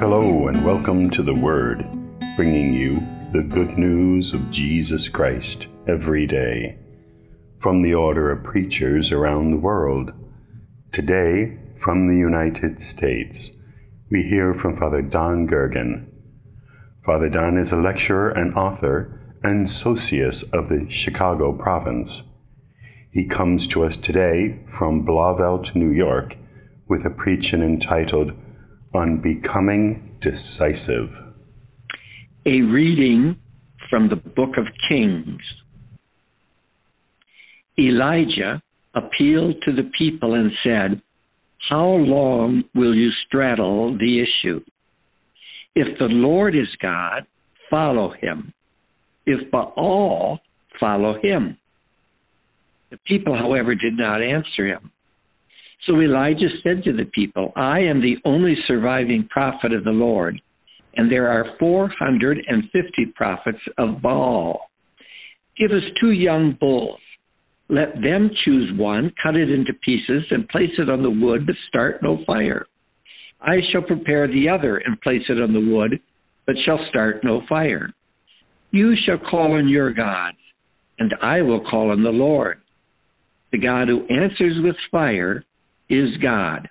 Hello and welcome to The Word, bringing you the good news of Jesus Christ every day. From the Order of Preachers around the world. Today, from the United States, we hear from Father Don Gergen. Father Don is a lecturer and author and socius of the Chicago province. He comes to us today from Blauvelt, New York, with a preaching entitled On Becoming Decisive. A reading from the Book of Kings. Elijah appealed to the people and said, "How long will you straddle the issue? If the Lord is God, follow him. If Baal, follow him." The people, however, did not answer him. So Elijah said to the people, "I am the only surviving prophet of the Lord, and there are 450 prophets of Baal. Give us 2 young bulls. Let them choose one, cut it into pieces, and place it on the wood, but start no fire. I shall prepare the other and place it on the wood, but shall start no fire. You shall call on your gods, and I will call on the Lord. The God who answers with fire is God."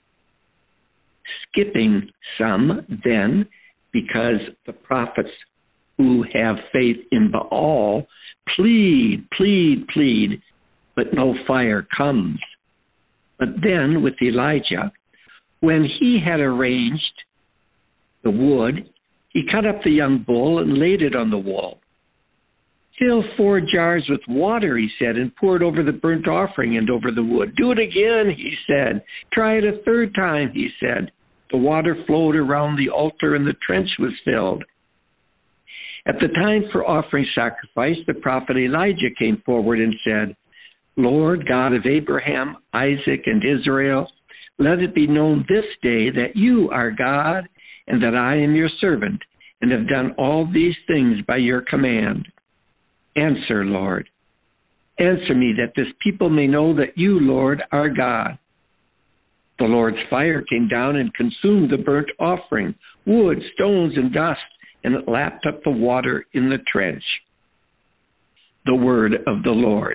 Skipping some, then, because the prophets who have faith in Baal plead, but no fire comes. But then with Elijah, when he had arranged the wood, he cut up the young bull and laid it on the wall. "Fill 4 jars with water," he said, "and pour it over the burnt offering and over the wood." "Do it again," he said. "Try it a 3rd time," he said. The water flowed around the altar and the trench was filled. At the time for offering sacrifice, the prophet Elijah came forward and said, "Lord God of Abraham, Isaac, and Israel, let it be known this day that you are God and that I am your servant and have done all these things by your command. Answer, Lord. Answer me, that this people may know that you, Lord, are God." The Lord's fire came down and consumed the burnt offering, wood, stones, and dust, and it lapped up the water in the trench. The word of the Lord.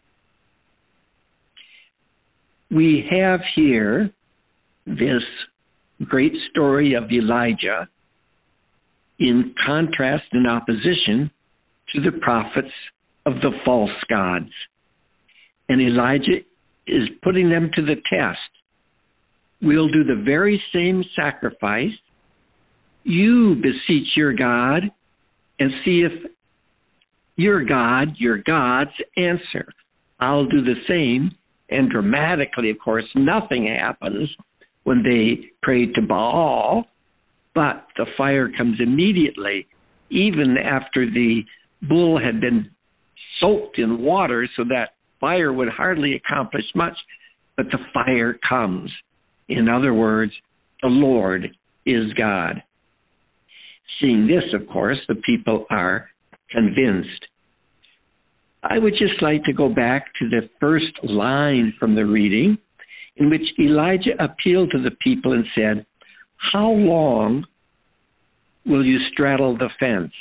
We have here this great story of Elijah in contrast and opposition to the prophets of the false gods. And Elijah is putting them to the test. We'll do the very same sacrifice. You beseech your God and see if your gods answer. I'll do the same. And dramatically, of course, nothing happens when they pray to Baal, but the fire comes immediately, even after the bull had been soaked in water so that fire would hardly accomplish much, but the fire comes. In other words, the Lord is God. Seeing this, of course, the people are convinced. I would just like to go back to the first line from the reading, in which Elijah appealed to the people and said, "How long will you straddle the fence?"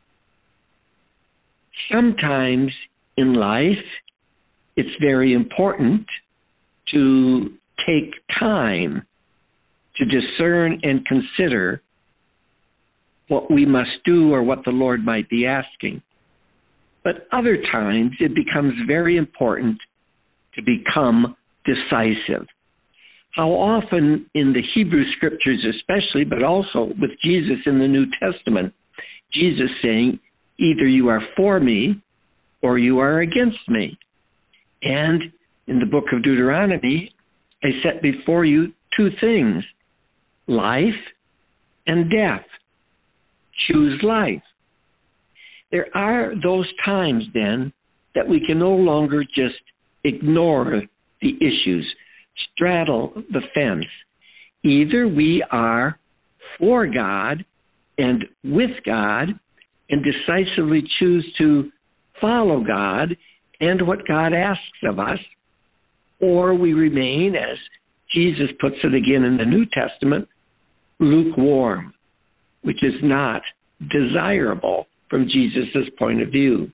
Sometimes in life, it's very important to take time to discern and consider what we must do or what the Lord might be asking. But other times, it becomes very important to become decisive. How often in the Hebrew Scriptures especially, but also with Jesus in the New Testament, Jesus saying, "Either you are for me or you are against me." And in the book of Deuteronomy, "I set before you 2 things, life and death. Choose life." There are those times then that we can no longer just ignore the issues, straddle the fence. Either we are for God and with God and decisively choose to follow God and what God asks of us, or we remain, as Jesus puts it again in the New Testament, lukewarm, which is not desirable from Jesus' point of view.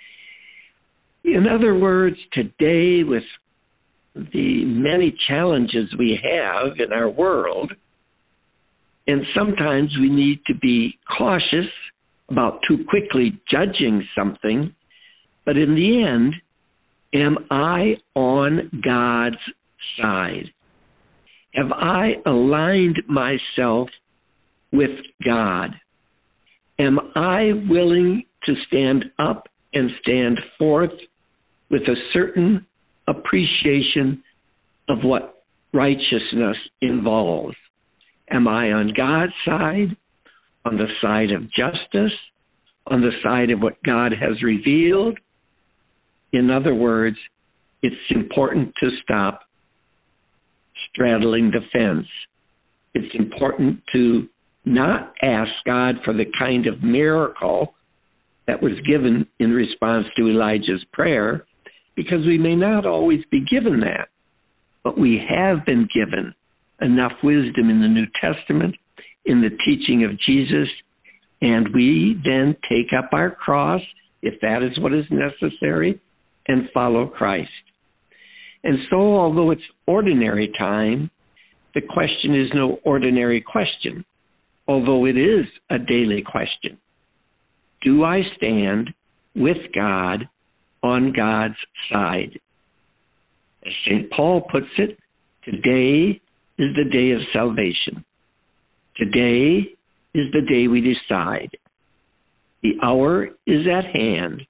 In other words, today, with the many challenges we have in our world, and sometimes we need to be cautious about too quickly judging something, but in the end, am I on God's side? Have I aligned myself with God? Am I willing to stand up and stand forth with a certain appreciation of what righteousness involves? Am I on God's side, on the side of justice, on the side of what God has revealed? In other words, it's important to stop straddling the fence. It's important to not ask God for the kind of miracle that was given in response to Elijah's prayer, because we may not always be given that. But we have been given enough wisdom in the New Testament, in the teaching of Jesus, and we then take up our cross, if that is what is necessary, and follow Christ. And so, although it's ordinary time, the question is no ordinary question, although it is a daily question. Do I stand with God on God's side? As St. Paul puts it, today is the day of salvation. Today is the day we decide. The hour is at hand.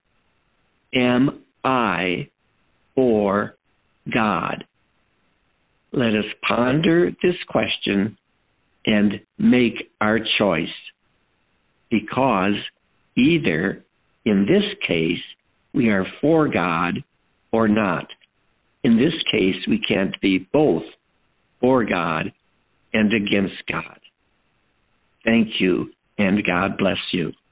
Am I for God? Let us ponder this question and make our choice, because either in this case we are for God or not. In this case, we can't be both for God and against God. Thank you, and God bless you.